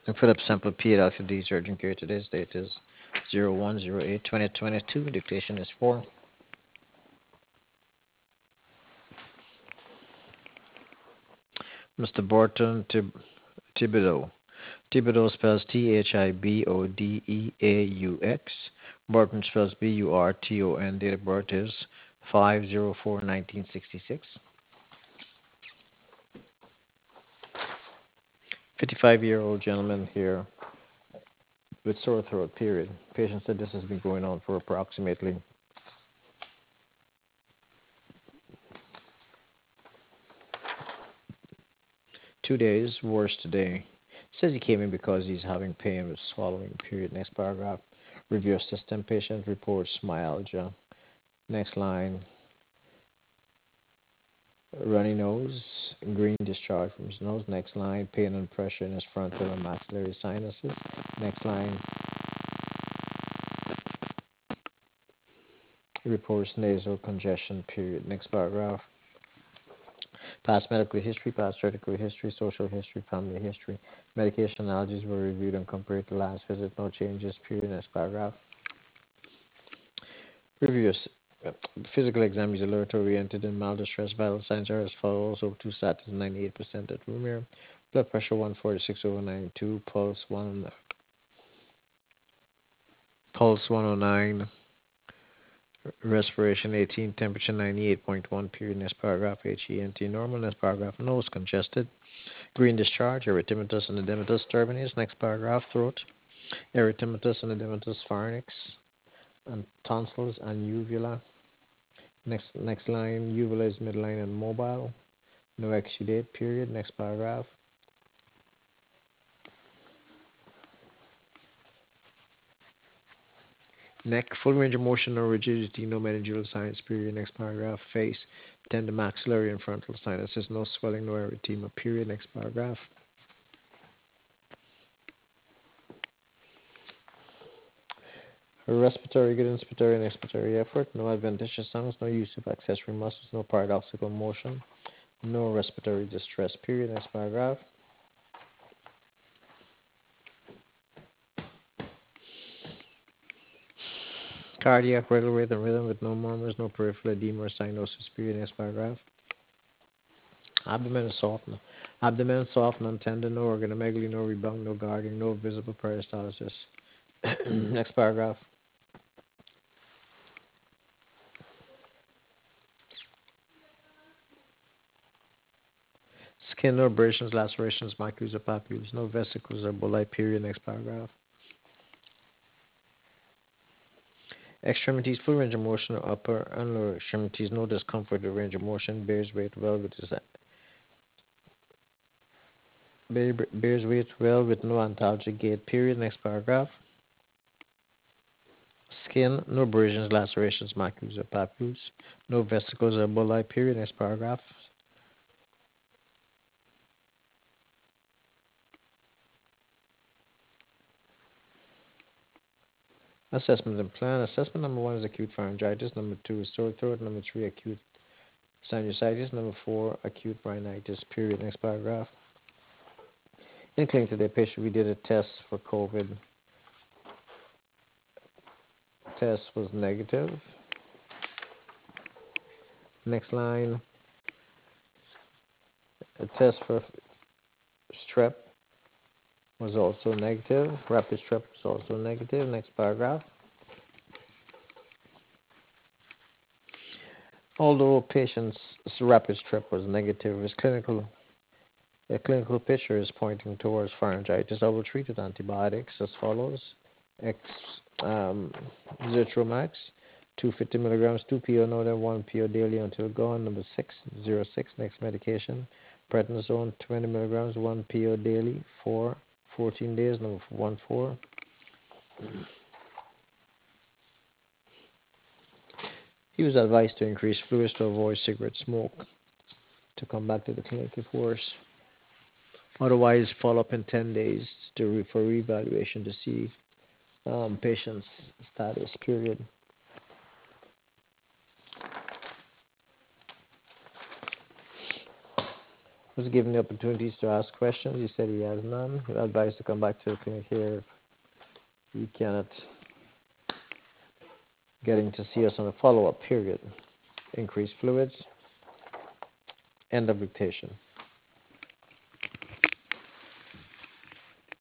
Philip Sample P. Dr. D. Urgent Care. Today's date is 01/08/2022. Dictation is 4. Mr. Borton Thibodeau. Thibodeau spells Thibodeaux. Borton spells Burton. Date of birth is 5/04/1966. 55-year-old gentleman here with sore throat, period. Patient said this has been going on for approximately 2 days, worse today. Says he came in because he's having pain with swallowing, period. Next paragraph. Review of system. Patient reports myalgia. Next line. Runny nose, green discharge from his nose. Next line. Pain and pressure in his frontal and maxillary sinuses. Next line. Reports nasal congestion, period. Next paragraph. Past medical history, past surgical history, social history, family history. Medication allergies were reviewed and compared to last visit. No changes, period. Next paragraph. Review physical exam is alert oriented and mild distress. Vital signs are as follows: O2 status 98% at room air. Blood pressure 146/92. Pulse 109. Respiration 18. Temperature 98.1. Period. Next paragraph. HENT normal. Next paragraph. Nose congested. Green discharge. Erythematous and edematous turbinates. Next paragraph. Throat. Erythematous and edematous pharynx and tonsils and uvula. Next line. Uvula is midline and mobile. No exudate, period. Next paragraph. Neck, full range of motion, no rigidity, no meningeal signs, period. Next paragraph. Face, tender maxillary and frontal sinuses, no swelling, no erythema, period. Next paragraph. Respiratory, good inspiratory and expiratory effort, no adventitious sounds, no use of accessory muscles, no paradoxical motion, no respiratory distress, period. Next paragraph. Cardiac, regular rate and rhythm with no murmurs, no peripheral edema or cyanosis, period. Next paragraph. Abdomen is soft. Abdomen soft, non-tender, no organomegaly, no rebound, no guarding, no visible peristalsis. Next paragraph. Skin, no abrasions, lacerations, macules or papules, no vesicles or bullae, period. Next paragraph. Extremities, full range of motion, upper and lower extremities, no discomfort or range of motion, bears weight well with no antalgic gait, period. Next paragraph. Skin, no abrasions, lacerations, macules or papules, no vesicles or bullae, period. Next paragraph. Assessment and plan. Assessment number 1 is acute pharyngitis. Number 2 is sore throat. Number 3, acute sinusitis. Number 4, acute rhinitis. Period. Next paragraph. In clinic today, patient, we did a test for COVID. Test was negative. Next line. A test for strep was also negative. Rapid strep was also negative. Next paragraph. Although patient's rapid strep was negative, his a clinical picture is pointing towards pharyngitis. I will treat with antibiotics as follows: X, Zithromax, 250 milligrams, 2 PO no than 1 PO daily until gone. Number 606, next medication, prednisone, 20 milligrams, 1 PO daily for 14 days. Number 14. He was advised to increase fluids to avoid cigarette smoke, to come back to the clinic if worse. Otherwise, follow up in 10 days for reevaluation to see patient's status, period. Was given the opportunities to ask questions. He said he has none. He advised to come back to the clinic here if he cannot getting to see us on a follow-up period. Increased fluids, end of dictation.